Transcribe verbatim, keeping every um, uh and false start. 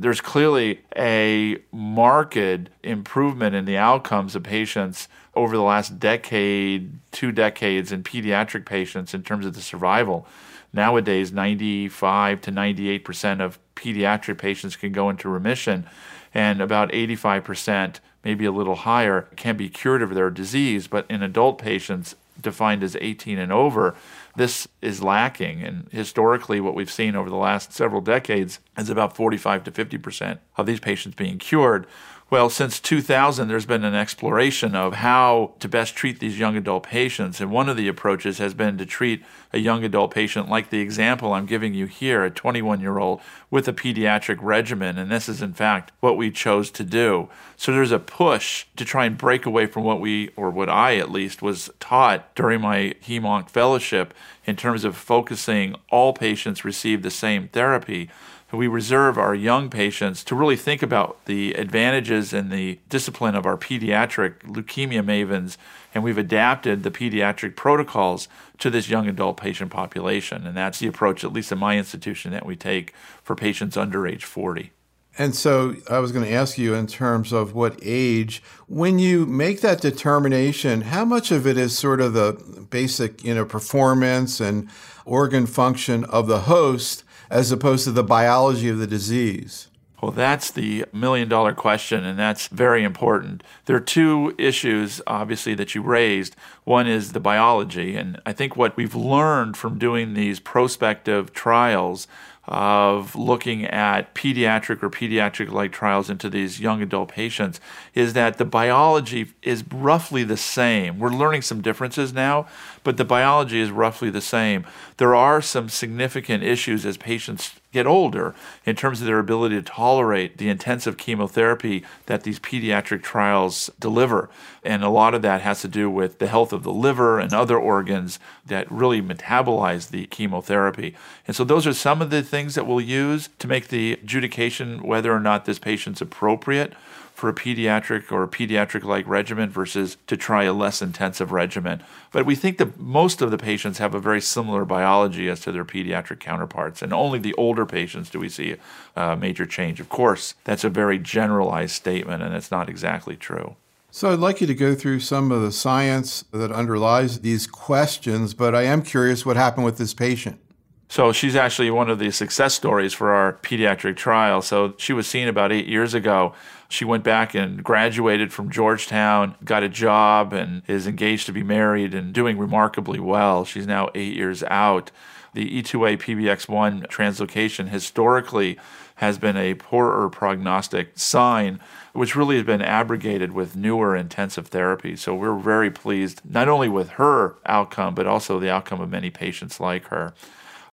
there's clearly a marked improvement in the outcomes of patients over the last decade, two decades in pediatric patients in terms of the survival. Nowadays, ninety-five to ninety-eight percent of pediatric patients can go into remission, and about eighty-five percent, maybe a little higher, can be cured of their disease. But in adult patients, defined as eighteen and over, this is lacking. And historically, what we've seen over the last several decades is about forty-five to fifty percent of these patients being cured. Well, since two thousand, there's been an exploration of how to best treat these young adult patients. And one of the approaches has been to treat a young adult patient like the example I'm giving you here, a twenty-one-year-old, with a pediatric regimen. And this is, in fact, what we chose to do. So there's a push to try and break away from what we, or what I at least, was taught during my Hem/Onc fellowship in terms of focusing all patients receive the same therapy. We reserve our young patients to really think about the advantages and the discipline of our pediatric leukemia mavens, and we've adapted the pediatric protocols to this young adult patient population. And that's the approach, at least in my institution, that we take for patients under age forty. And so I was going to ask you in terms of what age, when you make that determination, how much of it is sort of the basic, you know, performance and organ function of the host as opposed to the biology of the disease? Well, that's the million-dollar question, and that's very important. There are two issues, obviously, that you raised. One is the biology, and I think what we've learned from doing these prospective trials of looking at pediatric or pediatric-like trials into these young adult patients is that the biology is roughly the same. We're learning some differences now, but the biology is roughly the same. There are some significant issues as patients get older in terms of their ability to tolerate the intensive chemotherapy that these pediatric trials deliver. And a lot of that has to do with the health of the liver and other organs that really metabolize the chemotherapy. And so those are some of the things that we'll use to make the adjudication whether or not this patient's appropriate for a pediatric or a pediatric-like regimen versus to try a less intensive regimen. But we think that most of the patients have a very similar biology as to their pediatric counterparts, and only the older patients do we see a major change. Of course, that's a very generalized statement, and it's not exactly true. So I'd like you to go through some of the science that underlies these questions, but I am curious what happened with this patient. So she's actually one of the success stories for our pediatric trial. So she was seen about eight years ago. She went back and graduated from Georgetown, got a job, and is engaged to be married and doing remarkably well. She's now eight years out. The E two A P B X one translocation historically has been a poorer prognostic sign, which really has been abrogated with newer intensive therapy. So we're very pleased not only with her outcome, but also the outcome of many patients like her.